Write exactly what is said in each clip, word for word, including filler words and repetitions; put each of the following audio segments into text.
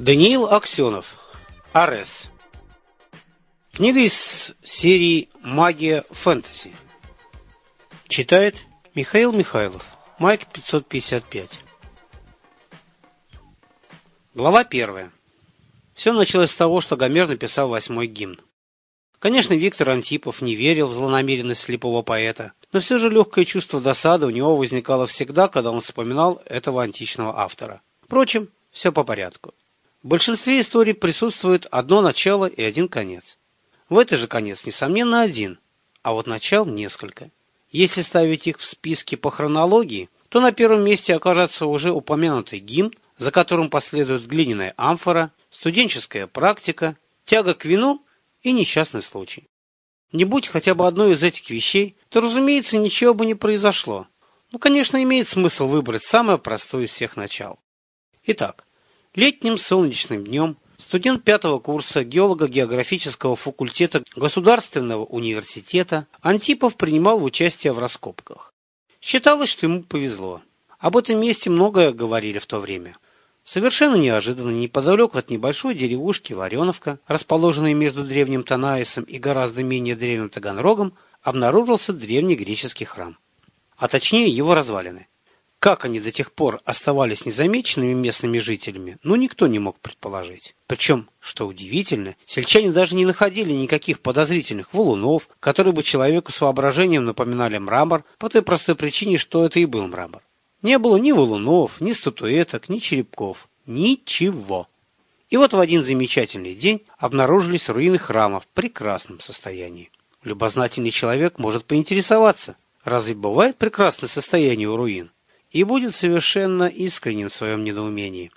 Даниил Аксенов. Арес. Книга из серии «Магия фэнтези». Читает Михаил Михайлов. Майк пятьсот пятьдесят пять. Глава первая. Все началось с того, что Гомер написал восьмой гимн. Конечно, Виктор Антипов не верил в злонамеренность слепого поэта, но все же легкое чувство досады у него возникало всегда, когда он вспоминал этого античного автора. Впрочем, все по порядку. В большинстве историй присутствует одно начало и один конец. В этой же конец, несомненно, один, а вот начал несколько. Если ставить их в списке по хронологии, то на первом месте окажется уже упомянутый гимн, за которым последует глиняная амфора, студенческая практика, тяга к вину и несчастный случай. Не будь хотя бы одной из этих вещей, то, разумеется, ничего бы не произошло. Ну, конечно, имеет смысл выбрать самое простое из всех начал. Итак, летним солнечным днем студент пятого курса геолого-географического факультета Государственного университета Антипов принимал участие в раскопках. Считалось, что ему повезло. Об этом месте многое говорили в то время. Совершенно неожиданно, неподалеку от небольшой деревушки Вареновка, расположенной между древним Танаисом и гораздо менее древним Таганрогом, обнаружился древний греческий храм. А точнее его развалины. Как они до тех пор оставались незамеченными местными жителями, ну никто не мог предположить. Причем, что удивительно, сельчане даже не находили никаких подозрительных валунов, которые бы человеку с воображением напоминали мрамор, по той простой причине, что это и был мрамор. Не было ни валунов, ни статуэток, ни черепков. Ничего. И вот в один замечательный день обнаружились руины храма в прекрасном состоянии. Любознательный человек может поинтересоваться, разве бывает прекрасное состояние у руин? И будет совершенно искренен в своем недоумении.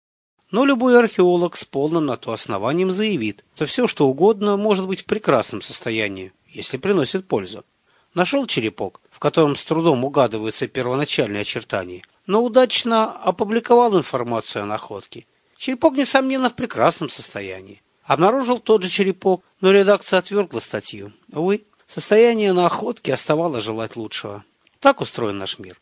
Но любой археолог с полным на то основанием заявит, что все, что угодно, может быть в прекрасном состоянии, если приносит пользу. Нашел черепок, в котором с трудом угадываются первоначальные очертания, но удачно опубликовал информацию о находке. Черепок, несомненно, в прекрасном состоянии. Обнаружил тот же черепок, но редакция отвергла статью. Увы, состояние находки оставало желать лучшего. Так устроен наш мир.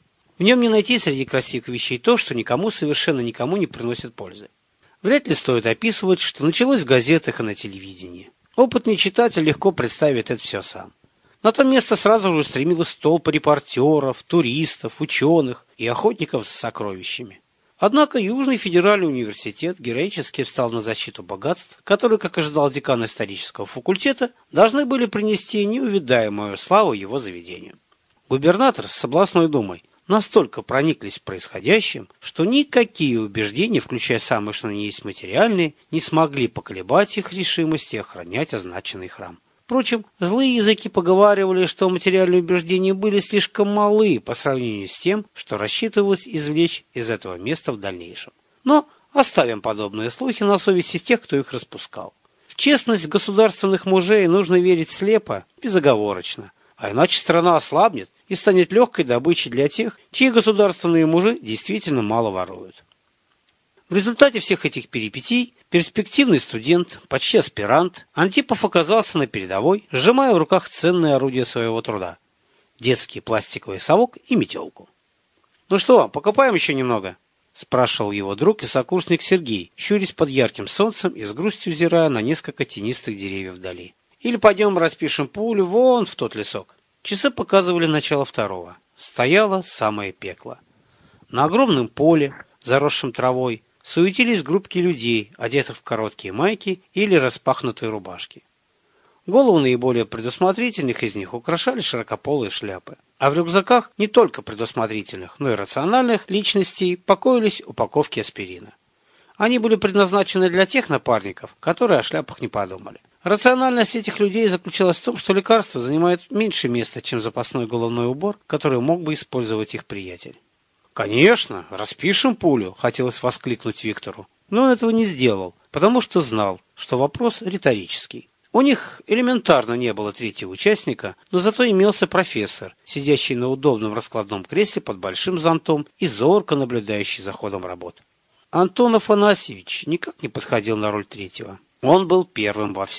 В нем не найти среди красивых вещей то, что никому, совершенно никому не приносит пользы. Вряд ли стоит описывать, что началось в газетах и на телевидении. Опытный читатель легко представит это все сам. На то место сразу же устремилась толпа репортеров, туристов, ученых и охотников с сокровищами. Однако Южный федеральный университет героически встал на защиту богатств, которые, как ожидал декан исторического факультета, должны были принести неувидаемую славу его заведению. Губернатор с областной думой настолько прониклись происходящим, что никакие убеждения, включая самые что ни есть материальные, не смогли поколебать их решимости охранять означенный храм. Впрочем, злые языки поговаривали, что материальные убеждения были слишком малы по сравнению с тем, что рассчитывалось извлечь из этого места в дальнейшем. Но оставим подобные слухи на совести тех, кто их распускал. В честность государственных мужей нужно верить слепо, безоговорочно, а иначе страна ослабнет и станет легкой добычей для тех, чьи государственные мужи действительно мало воруют. В результате всех этих перипетий перспективный студент, почти аспирант, Антипов оказался на передовой, сжимая в руках ценное орудие своего труда – детский пластиковый совок и метелку. «Ну что, покопаем еще немного?» – спрашивал его друг и сокурсник Сергей, щурясь под ярким солнцем и с грустью взирая на несколько тенистых деревьев вдали. «Или пойдем распишем пулю вон в тот лесок». Часы показывали начало второго. Стояло самое пекло. На огромном поле, заросшем травой, суетились группки людей, одетых в короткие майки или распахнутые рубашки. Голову наиболее предусмотрительных из них украшали широкополые шляпы. А в рюкзаках не только предусмотрительных, но и рациональных личностей покоились упаковки аспирина. Они были предназначены для тех напарников, которые о шляпах не подумали. Рациональность этих людей заключалась в том, что лекарство занимает меньше места, чем запасной головной убор, который мог бы использовать их приятель. «Конечно, распишем пулю», — хотелось воскликнуть Виктору. Но он этого не сделал, потому что знал, что вопрос риторический. У них элементарно не было третьего участника, но зато имелся профессор, сидящий на удобном раскладном кресле под большим зонтом и зорко наблюдающий за ходом работ. Антон Афанасьевич никак не подходил на роль третьего. Он был первым во всем.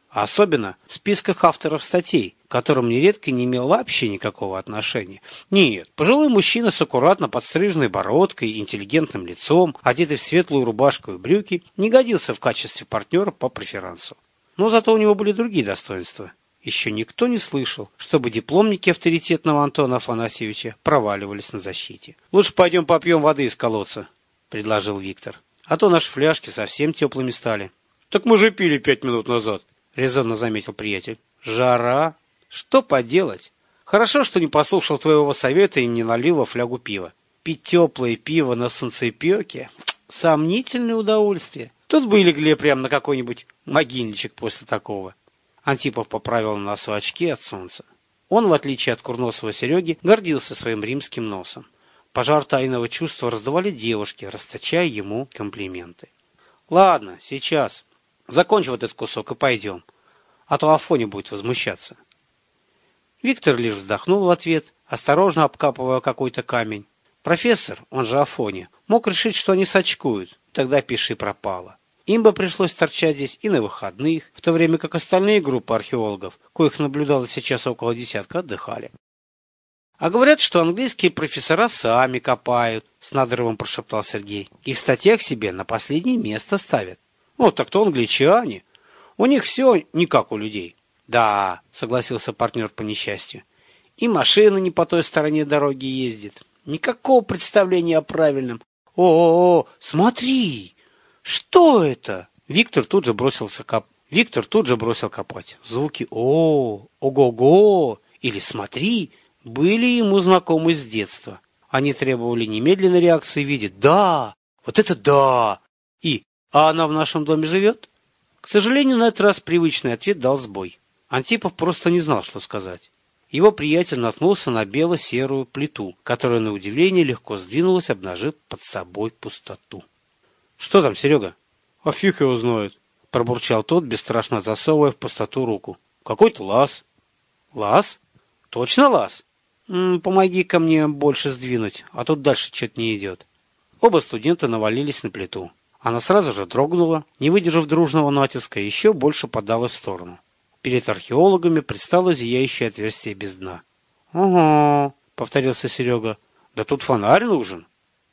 А особенно в списках авторов статей, к которым нередко не имел вообще никакого отношения. Нет, пожилой мужчина с аккуратно подстриженной бородкой и интеллигентным лицом, одетый в светлую рубашку и брюки, не годился в качестве партнера по преферансу. Но зато у него были другие достоинства. Еще никто не слышал, чтобы дипломники авторитетного Антона Афанасьевича проваливались на защите. «Лучше пойдем попьем воды из колодца», — предложил Виктор. «А то наши фляжки совсем теплыми стали». «Так мы же пили пять минут назад», — резонно заметил приятель. «Жара? Что поделать? Хорошо, что не послушал твоего совета и не налил во флягу пива. Пить теплое пиво на солнцепеке — сомнительное удовольствие. Тут бы и легли прямо на какой-нибудь могильничек после такого». Антипов поправил на носу очки от солнца. Он, в отличие от курносого Сереги, гордился своим римским носом. Пожар тайного чувства раздували девушки, расточая ему комплименты. «Ладно, сейчас. Закончи вот этот кусок и пойдем. А то Афоня будет возмущаться». Виктор лишь вздохнул в ответ, осторожно обкапывая какой-то камень. Профессор, он же Афоня, мог решить, что они сочкуют. Тогда пиши пропало. Им бы пришлось торчать здесь и на выходных, в то время как остальные группы археологов, коих наблюдалось сейчас около десятка, отдыхали. «А говорят, что английские профессора сами копают», — с надрывом прошептал Сергей. «И в статьях себе на последнее место ставят. Вот так-то англичане. У них все не как у людей». «Да», — согласился партнер по несчастью. «И машина не по той стороне дороги ездит. Никакого представления о правильном. О-о-о, смотри! Что это?» Виктор тут же бросился коп... Виктор тут же бросил копать. Звуки «о», «ого-го» или «смотри» были ему знакомы с детства. Они требовали немедленной реакции в виде «да», «вот это да» и «а она в нашем доме живет?» К сожалению, на этот раз привычный ответ дал сбой. Антипов просто не знал, что сказать. Его приятель наткнулся на бело-серую плиту, которая, на удивление, легко сдвинулась, обнажив под собой пустоту. «Что там, Серега?» «А фиг его знает», — пробурчал тот, бесстрашно засовывая в пустоту руку. «Какой-то лаз». «Лаз? Точно лаз? М-м, помоги-ка мне больше сдвинуть, а тут дальше что-то не идет». Оба студента навалились на плиту. Она сразу же дрогнула, не выдержав дружного натиска, еще больше подалась в сторону. Перед археологами предстало зияющее отверстие без дна. «Ага», — повторился Серега, — «да тут фонарь нужен».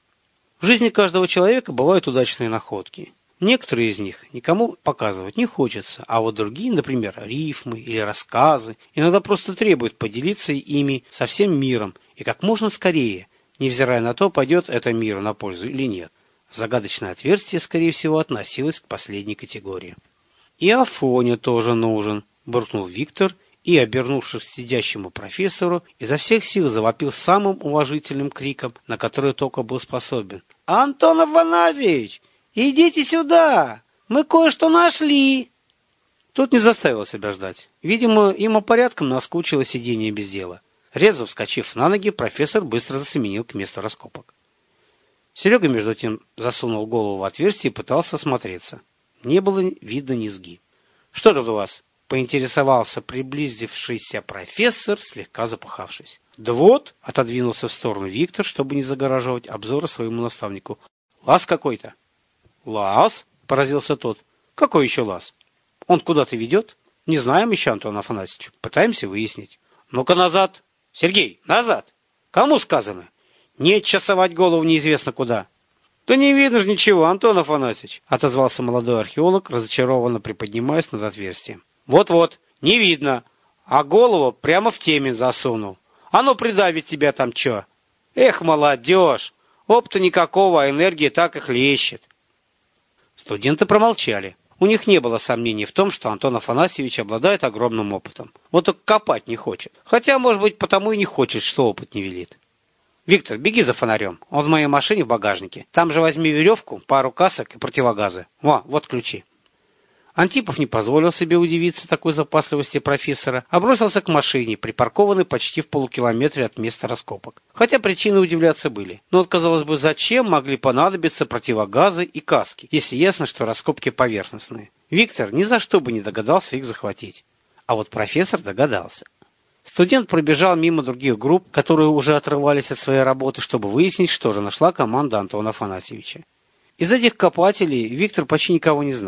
В жизни каждого человека бывают удачные находки. Некоторые из них никому показывать не хочется, а вот другие, например, рифмы или рассказы, иногда просто требуют поделиться ими со всем миром и как можно скорее, невзирая на то, пойдет это миру на пользу или нет. Загадочное отверстие, скорее всего, относилось к последней категории. «И Афоня тоже нужен», — буркнул Виктор и, обернувшись к сидящему профессору, изо всех сил завопил самым уважительным криком, на который только был способен. «Антон Афанасьевич, идите сюда! Мы кое-что нашли!» Тут не заставил себя ждать. Видимо, ему порядком наскучило сидение без дела. Резво вскочив на ноги, профессор быстро засеменил к месту раскопок. Серега, между тем, засунул голову в отверстие и пытался осмотреться. Не было видно низги. «Что тут у вас?» — поинтересовался приблизившийся профессор, слегка запыхавшись. «Да вот», — отодвинулся в сторону Виктор, чтобы не загораживать обзора своему наставнику. «Лаз какой-то». «Лаз?» — поразился тот. «Какой еще лаз? Он куда-то ведет?» «Не знаем еще, Антон Афанасьевич. Пытаемся выяснить». «Ну-ка назад! Сергей, назад! Кому сказано? Не часовать голову неизвестно куда». «Да не видно же ничего, Антон Афанасьевич», — отозвался молодой археолог, разочарованно приподнимаясь над отверстием. «Вот-вот, не видно, а голову прямо в темень засунул. А ну придавит тебя там чё? Эх, молодежь, опыта никакого, а энергия так и хлещет». Студенты промолчали. У них не было сомнений в том, что Антон Афанасьевич обладает огромным опытом. Вот только копать не хочет. Хотя, может быть, потому и не хочет, что опыт не велит. «Виктор, беги за фонарем. Он в моей машине в багажнике. Там же возьми веревку, пару касок и противогазы. Во, вот ключи». Антипов не позволил себе удивиться такой запасливости профессора, а бросился к машине, припаркованной почти в полукилометре от места раскопок. Хотя причины удивляться были. Но, вот, казалось бы, зачем могли понадобиться противогазы и каски, если ясно, что раскопки поверхностные? Виктор ни за что бы не догадался их захватить. А вот профессор догадался. Студент пробежал мимо других групп, которые уже отрывались от своей работы, чтобы выяснить, что же нашла команда Антона Афанасьевича. Из этих копателей Виктор почти никого не знал.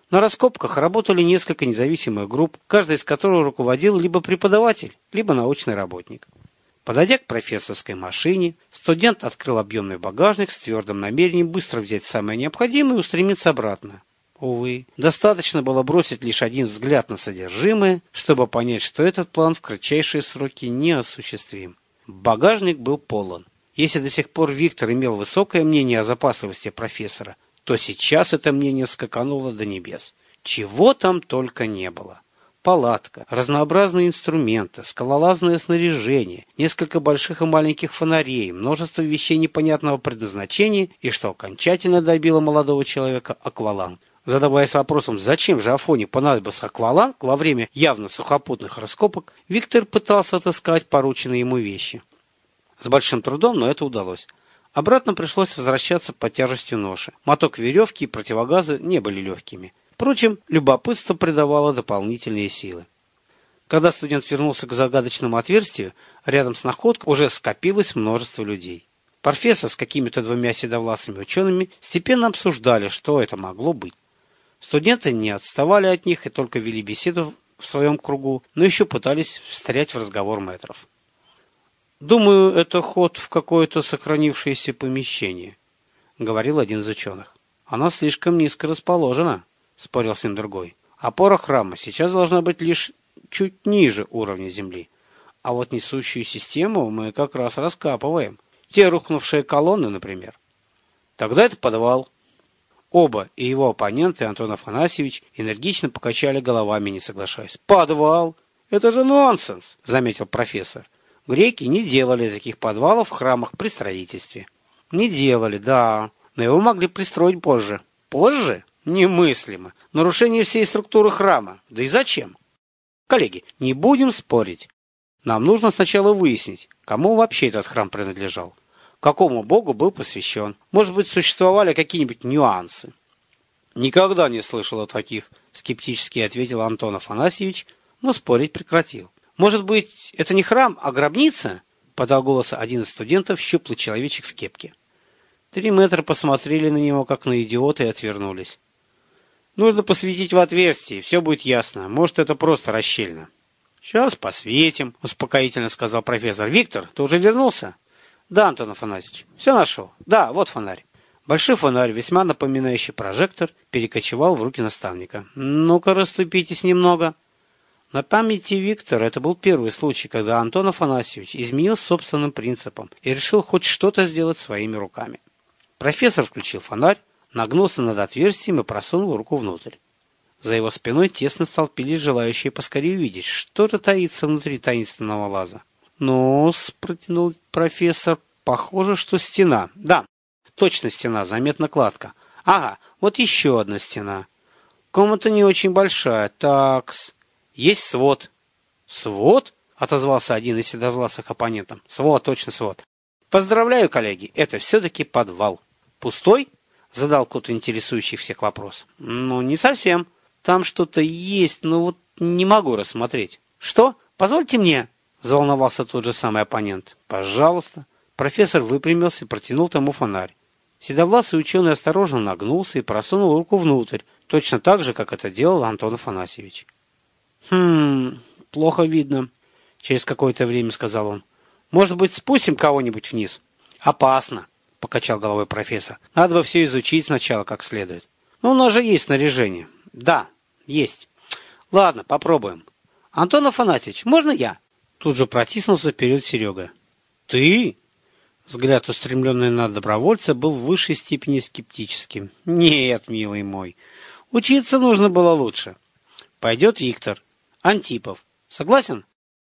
На раскопках работали несколько независимых групп, каждая из которых руководил либо преподаватель, либо научный работник. Подойдя к профессорской машине, студент открыл объемный багажник с твердым намерением быстро взять самое необходимое и устремиться обратно. Увы, достаточно было бросить лишь один взгляд на содержимое, чтобы понять, что этот план в кратчайшие сроки неосуществим. Багажник был полон. Если до сих пор Виктор имел высокое мнение о запасливости профессора, то сейчас это мнение скакануло до небес. Чего там только не было. Палатка, разнообразные инструменты, скалолазное снаряжение, несколько больших и маленьких фонарей, множество вещей непонятного предназначения и, что окончательно добило молодого человека, акваланг. Задаваясь вопросом, зачем же Афоне понадобился акваланг во время явно сухопутных раскопок, Виктор пытался отыскать порученные ему вещи. С большим трудом, но это удалось. Обратно пришлось возвращаться под тяжестью ноши. Моток веревки и противогазы не были легкими. Впрочем, любопытство придавало дополнительные силы. Когда студент вернулся к загадочному отверстию, рядом с находкой уже скопилось множество людей. Профессор с какими-то двумя седовласыми учеными степенно обсуждали, что это могло быть. Студенты не отставали от них и только вели беседу в своем кругу, но еще пытались встрять в разговор мэтров. «Думаю, это ход в какое-то сохранившееся помещение», — говорил один из ученых. «Оно слишком низко расположено», — спорил с ним другой. «Опора храма сейчас должна быть лишь чуть ниже уровня земли. А вот несущую систему мы как раз раскапываем. Те рухнувшие колонны, например. Тогда это подвал». Оба, и его оппоненты, Антон Афанасьевич, энергично покачали головами, не соглашаясь. «Подвал? Это же нонсенс!» — заметил профессор. Греки не делали таких подвалов в храмах при строительстве. Не делали, да, но его могли пристроить позже. Позже? Немыслимо. Нарушение всей структуры храма. Да и зачем? Коллеги, не будем спорить. Нам нужно сначала выяснить, кому вообще этот храм принадлежал. Какому богу был посвящен. Может быть, существовали какие-нибудь нюансы. Никогда не слышал о таких, скептически ответил Антон Афанасьевич, но спорить прекратил. Может быть, это не храм, а гробница? Подал голос один из студентов, щуплый человечек в кепке. Три мэтра посмотрели на него, как на идиота, и отвернулись. Нужно посветить в отверстие, все будет ясно. Может, это просто расщельно. Сейчас посветим, успокоительно сказал профессор. Виктор, ты уже вернулся? Да, Антон Афанасьевич, все нашел. Да, вот фонарь. Большой фонарь, весьма напоминающий прожектор, перекочевал в руки наставника. Ну-ка, расступитесь немного. На памяти Виктора это был первый случай, когда Антон Афанасьевич изменил собственным принципам и решил хоть что-то сделать своими руками. Профессор включил фонарь, нагнулся над отверстием и просунул руку внутрь. За его спиной тесно столпились желающие поскорее увидеть, что же таится внутри таинственного лаза. «Ну-с», — протянул профессор, — «похоже, что стена». «Да, точно стена, заметна кладка». «Ага, вот еще одна стена. Комната не очень большая. Такс. Есть свод». «Свод?» — отозвался один из седовласых оппонентов. «Свод, точно свод. Поздравляю, коллеги, это все-таки подвал». «Пустой?» — задал кто-то интересующий всех вопрос. «Ну, не совсем. Там что-то есть, но вот не могу рассмотреть». «Что? Позвольте мне?» — заволновался тот же самый оппонент. «Пожалуйста». Профессор выпрямился и протянул тому фонарь. Седовласый ученый осторожно нагнулся и просунул руку внутрь, точно так же, как это делал Антон Афанасьевич. «Хм, плохо видно», — через какое-то время сказал он. «Может быть, спустим кого-нибудь вниз?» «Опасно», — покачал головой профессор. «Надо бы все изучить сначала как следует». «Ну, у нас же есть снаряжение». «Да, есть». «Ладно, попробуем». «Антон Афанасьевич, можно я?» Тут же протиснулся вперед Серега. «Ты?» Взгляд, устремленный на добровольца, был в высшей степени скептическим. «Нет, милый мой, учиться нужно было лучше. Пойдет Виктор. Антипов. Согласен?»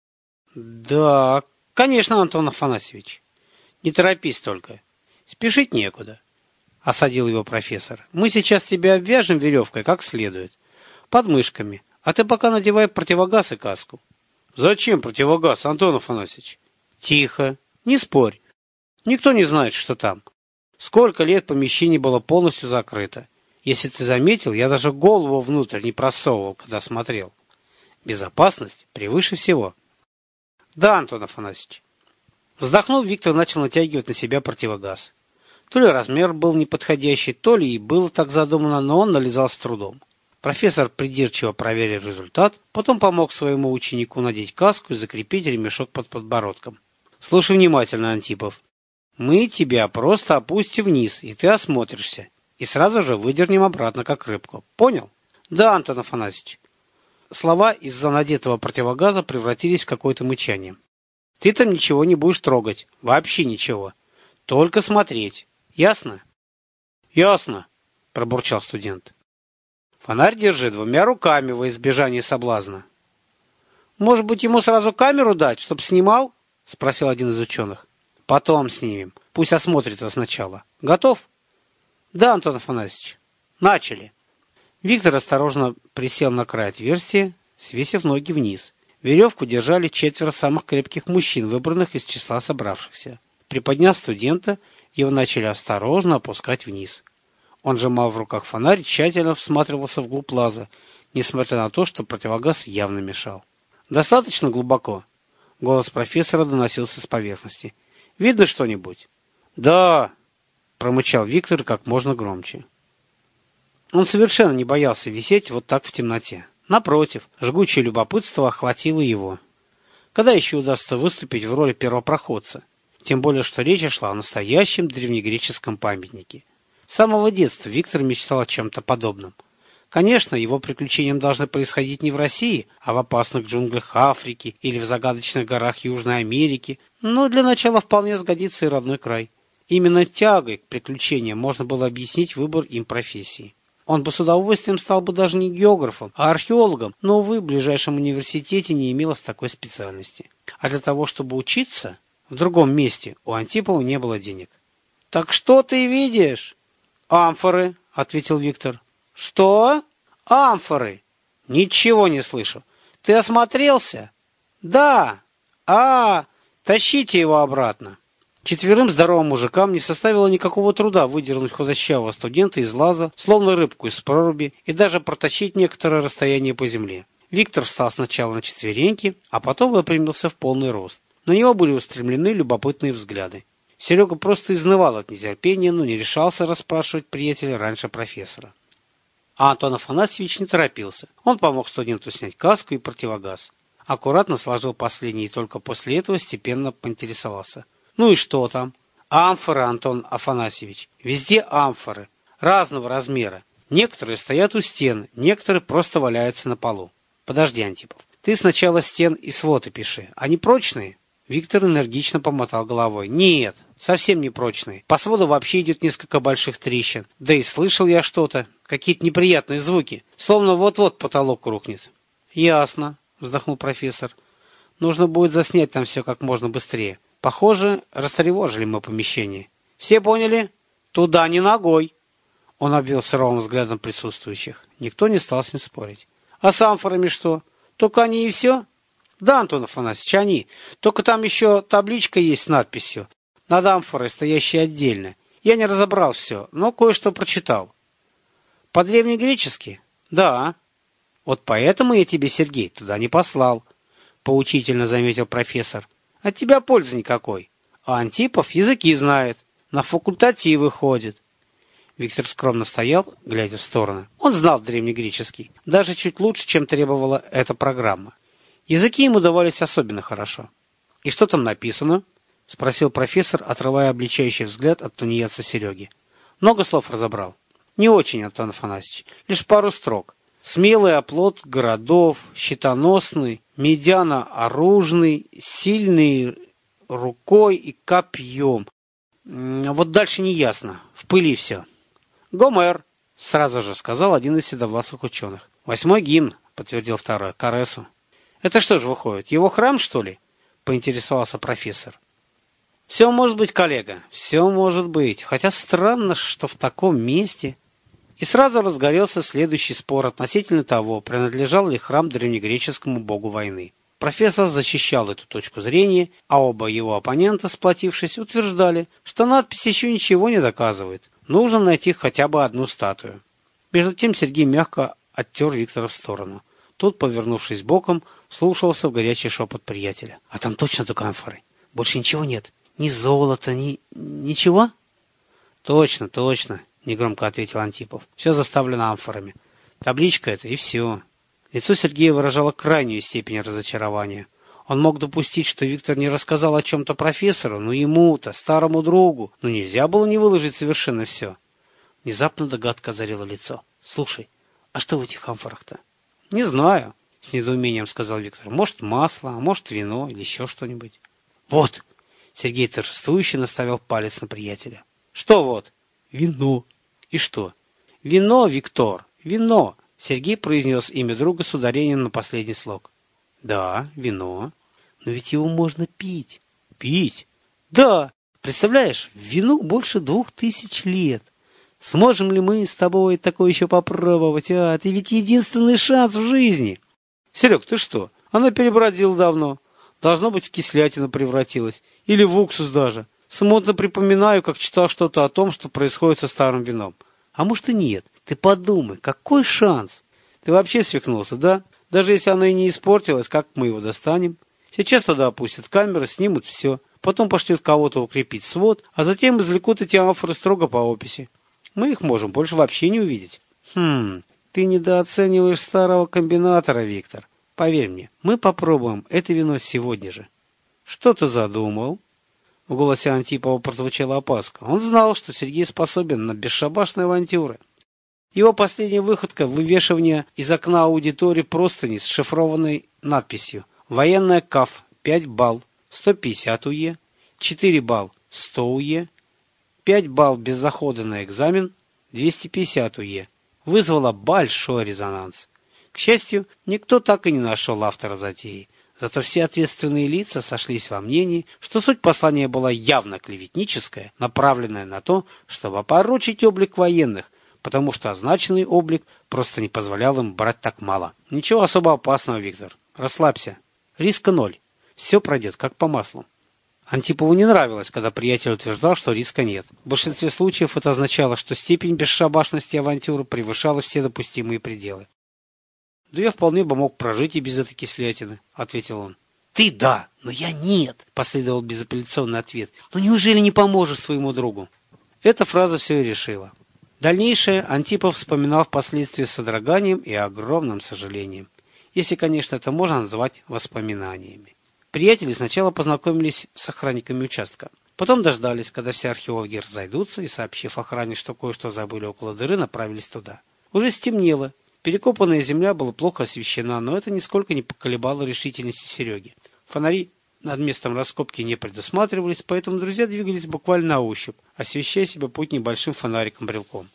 «Да, конечно, Антон Афанасьевич. Не торопись только. Спешить некуда», — осадил его профессор. «Мы сейчас тебя обвяжем веревкой как следует. Под мышками. А ты пока надевай противогаз и каску». «Зачем противогаз, Антон Афанасьевич?» «Тихо. Не спорь. Никто не знает, что там. Сколько лет помещение было полностью закрыто. Если ты заметил, я даже голову внутрь не просовывал, когда смотрел. Безопасность превыше всего». «Да, Антон Афанасьевич». Вздохнув, Виктор начал натягивать на себя противогаз. То ли размер был неподходящий, то ли и было так задумано, но он налезал с трудом. Профессор придирчиво проверил результат, потом помог своему ученику надеть каску и закрепить ремешок под подбородком. Слушай внимательно, Антипов. Мы тебя просто опустим вниз, и ты осмотришься. И сразу же выдернем обратно, как рыбку. Понял? Да, Антон Афанасьевич. Слова из-за надетого противогаза превратились в какое-то мычание. Ты там ничего не будешь трогать. Вообще ничего. Только смотреть. Ясно? Ясно, пробурчал студент. Фонарь держи двумя руками во избежание соблазна. Может быть, ему сразу камеру дать, чтоб снимал? Спросил один из ученых. Потом снимем. Пусть осмотрится сначала. Готов? Да, Антон Афанасьевич. Начали. Виктор осторожно присел на край отверстия, свесив ноги вниз. Веревку держали четверо самых крепких мужчин, выбранных из числа собравшихся. Приподняв студента, его начали осторожно опускать вниз. Он сжимал в руках фонарь и тщательно всматривался вглубь лаза, несмотря на то, что противогаз явно мешал. «Достаточно глубоко?» Голос профессора доносился с поверхности. «Видно что-нибудь?» «Да», — промычал Виктор как можно громче. Он совершенно не боялся висеть вот так в темноте. Напротив, жгучее любопытство охватило его. Когда еще удастся выступить в роли первопроходца? Тем более, что речь шла о настоящем древнегреческом памятнике. С самого детства Виктор мечтал о чем-то подобном. Конечно, его приключения должны происходить не в России, а в опасных джунглях Африки или в загадочных горах Южной Америки, но для начала вполне сгодится и родной край. Именно тягой к приключениям можно было объяснить выбор им профессии. Он бы с удовольствием стал бы даже не географом, а археологом, но, увы, в ближайшем университете не имелось такой специальности. А для того, чтобы учиться в другом месте, у Антипова не было денег. «Так что ты видишь?» «Амфоры», — ответил Виктор. «Что? Амфоры?» «Ничего не слышу. Ты осмотрелся?» «Да. А, тащите его обратно». Четверым здоровым мужикам не составило никакого труда выдернуть худощавого студента из лаза, словно рыбку из проруби, и даже протащить некоторое расстояние по земле. Виктор встал сначала на четвереньки, а потом выпрямился в полный рост. На него были устремлены любопытные взгляды. Серега просто изнывал от нетерпения, но не решался расспрашивать приятеля раньше профессора. А Антон Афанасьевич не торопился. Он помог студенту снять каску и противогаз. Аккуратно сложил последний и только после этого степенно поинтересовался. «Ну и что там?» «Амфоры, Антон Афанасьевич. Везде амфоры. Разного размера. Некоторые стоят у стен, некоторые просто валяются на полу». «Подожди, Антипов. Ты сначала стен и свод опиши. Они прочные?» Виктор энергично помотал головой. «Нет, совсем не прочные. По своду вообще идет несколько больших трещин. Да и слышал я что-то. Какие-то неприятные звуки. Словно вот-вот потолок рухнет». «Ясно», вздохнул профессор. «Нужно будет заснять там все как можно быстрее. Похоже, растревожили мы помещение. Все поняли? Туда не ногой!» Он обвел суровым взглядом присутствующих. Никто не стал с ним спорить. «А с амфорами что? Только они и все?» «Да, Антон Афанасьевич, они. Только там еще табличка есть с надписью. Над амфорой, стоящей отдельно. Я не разобрал все, но кое-что прочитал». «По-древнегречески?» «Да». «Вот поэтому я тебе, Сергей, туда не послал», — поучительно заметил профессор. «От тебя пользы никакой. А Антипов языки знает, на факультативы ходит». Виктор скромно стоял, глядя в сторону. Он знал древнегреческий, даже чуть лучше, чем требовала эта программа. Языки ему давались особенно хорошо. «И что там написано?» — спросил профессор, отрывая обличающий взгляд от тунеядца Сереги. «Много слов разобрал?» «Не очень, Антон Афанасьевич, лишь пару строк. Смелый оплот городов, щитоносный, медяно-оружный, сильный рукой и копьем. Вот дальше не ясно, в пыли все». «Гомер», — сразу же сказал один из седовласых ученых. «Восьмой гимн», — подтвердил второй, — «Каресу». «Это что же выходит, его храм, что ли?» — поинтересовался профессор. «Все может быть, коллега, все может быть, хотя странно, что в таком месте...» И сразу разгорелся следующий спор относительно того, принадлежал ли храм древнегреческому богу войны. Профессор защищал эту точку зрения, а оба его оппонента, сплотившись, утверждали, что надпись еще ничего не доказывает. Нужно найти хотя бы одну статую. Между тем Сергей мягко оттер Виктора в сторону. Тот, повернувшись боком, вслушался в горячий шепот приятеля. «А там точно только амфоры? Больше ничего нет? Ни золота, ни... ничего?» «Точно, точно», — негромко ответил Антипов. «Все заставлено амфорами. Табличка это и все. Лицо Сергея выражало крайнюю степень разочарования. Он мог допустить, что Виктор не рассказал о чем-то профессору, но ему-то, старому другу, ну нельзя было не выложить совершенно все. Внезапно догадка озарила лицо. «Слушай, а что в этих амфорах-то?» «Не знаю», — с недоумением сказал Виктор. «Может, масло, а может, вино или еще что-нибудь». «Вот!» — Сергей торжествующе наставил палец на приятеля. «Что вот?» «Вино». «И что?» «Вино, Виктор, вино!» — Сергей произнес имя друга с ударением на последний слог. «Да, вино. Но ведь его можно пить». «Пить?» «Да! Представляешь, вину больше двух тысяч лет. Сможем ли мы с тобой такое еще попробовать, а? Это ведь единственный шанс в жизни». «Серег, ты что? Она перебродила давно. Должно быть, в кислятину превратилась. Или в уксус даже. Смутно припоминаю, как читал что-то о том, что происходит со старым вином. А может и нет. Ты подумай, какой шанс? Ты вообще свихнулся, да? Даже если оно и не испортилось, как мы его достанем? Сейчас туда опустят камеры, снимут все. Потом пошлют кого-то укрепить свод, а затем извлекут эти амфоры строго по описи. Мы их можем больше вообще не увидеть». «Хм, ты недооцениваешь старого комбинатора, Виктор. Поверь мне, мы попробуем это вино сегодня же». «Что ты задумал?» В голосе Антипова прозвучала опаска. Он знал, что Сергей способен на бесшабашные авантюры. Его последняя выходка — вывешивание из окна аудитории простыни с шифрованной надписью «Военная КАФ, пять балл, сто пятьдесят УЕ, четыре балл, сто УЕ, пять балл без захода на экзамен, двести пятьдесят УЕ» вызвала большой резонанс. К счастью, никто так и не нашел автора затеи. Зато все ответственные лица сошлись во мнении, что суть послания была явно клеветническая, направленная на то, чтобы опорочить облик военных, потому что означенный облик просто не позволял им брать так мало. Ничего особо опасного, Виктор. Расслабься. Риска ноль. Все пройдет как по маслу. Антипову не нравилось, когда приятель утверждал, что риска нет. В большинстве случаев это означало, что степень бесшабашности авантюры превышала все допустимые пределы. «Да я вполне бы мог прожить и без этой кислятины», — ответил он. «Ты да, но я нет», — последовал безапелляционный ответ. «Но неужели не поможешь своему другу?» Эта фраза все и решила. Дальнейшее Антипов вспоминал впоследствии с содроганием и огромным сожалением, если, конечно, это можно назвать воспоминаниями. Приятели сначала познакомились с охранниками участка. Потом дождались, когда все археологи разойдутся, и, сообщив охране, что кое-что забыли около дыры, направились туда. Уже стемнело. Перекопанная земля была плохо освещена, но это нисколько не поколебало решительности Сереги. Фонари над местом раскопки не предусматривались, поэтому друзья двигались буквально на ощупь, освещая себе путь небольшим фонариком-брелком.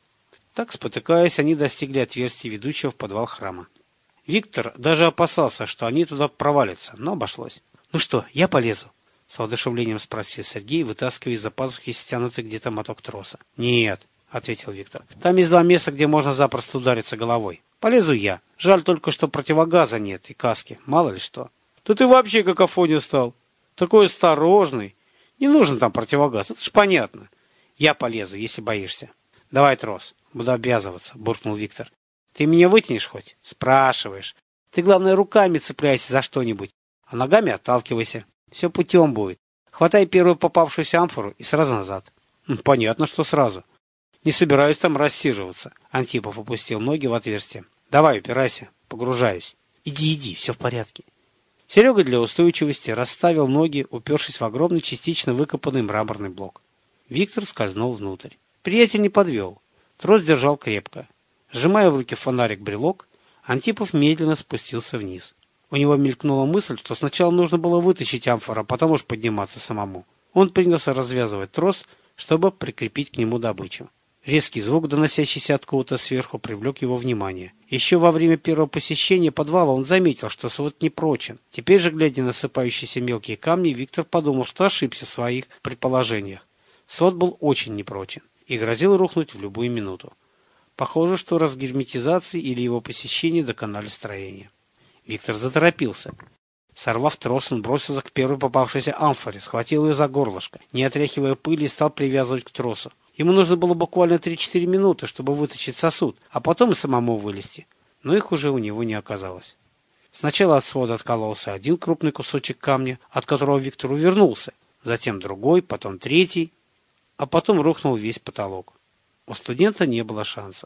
Так, спотыкаясь, они достигли отверстия, ведущего в подвал храма. Виктор даже опасался, что они туда провалятся, но обошлось. «Ну что, я полезу?» — с воодушевлением спросил Сергей, вытаскивая из-за пазухи стянутый где-то моток троса. «Нет», — ответил Виктор. «Там есть два места, где можно запросто удариться головой. Полезу я. Жаль только, что противогаза нет и каски. Мало ли что». «Да ты вообще как Афоня стал. Такой осторожный. Не нужен там противогаз, это ж понятно. Я полезу, если боишься». «Давай трос. Буду обвязываться», — буркнул Виктор. «Ты меня вытянешь хоть?» «Спрашиваешь. Ты, главное, руками цепляйся за что-нибудь, а ногами отталкивайся. Все путем будет. Хватай первую попавшуюся амфору и сразу назад». «Понятно, что сразу. Не собираюсь там рассиживаться». Антипов опустил ноги в отверстие. «Давай, упирайся. Погружаюсь». «Иди, иди, все в порядке». Серега для устойчивости расставил ноги, упершись в огромный частично выкопанный мраморный блок. Виктор скользнул внутрь. Приятель не подвел. Трос держал крепко. Сжимая в руки фонарик-брелок, Антипов медленно спустился вниз. У него мелькнула мысль, что сначала нужно было вытащить амфору, а потом уж подниматься самому. Он принялся развязывать трос, чтобы прикрепить к нему добычу. Резкий звук, доносящийся откуда-то сверху, привлек его внимание. Еще во время первого посещения подвала он заметил, что свод непрочен. Теперь же, глядя на сыпающиеся мелкие камни, Виктор подумал, что ошибся в своих предположениях. Свод был очень непрочен и грозил рухнуть в любую минуту. Похоже, что разгерметизации или его посещение доконали строение. Виктор заторопился. Сорвав трос, он бросился к первой попавшейся амфоре, схватил ее за горлышко, не отряхивая пыли, и стал привязывать к тросу. Ему нужно было буквально три-четыре минуты, чтобы вытащить сосуд, а потом и самому вылезти. Но их уже у него не оказалось. Сначала от свода откололся один крупный кусочек камня, от которого Виктор увернулся, затем другой, потом третий, а потом рухнул весь потолок. У студента не было шансов.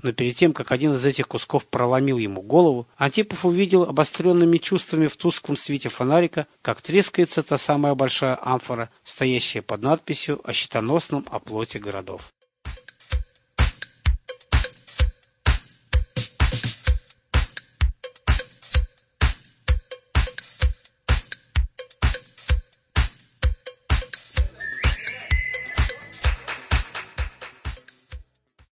Но перед тем, как один из этих кусков проломил ему голову, Антипов увидел обостренными чувствами в тусклом свете фонарика, как трескается та самая большая амфора, стоящая под надписью о щитоносном оплоте городов.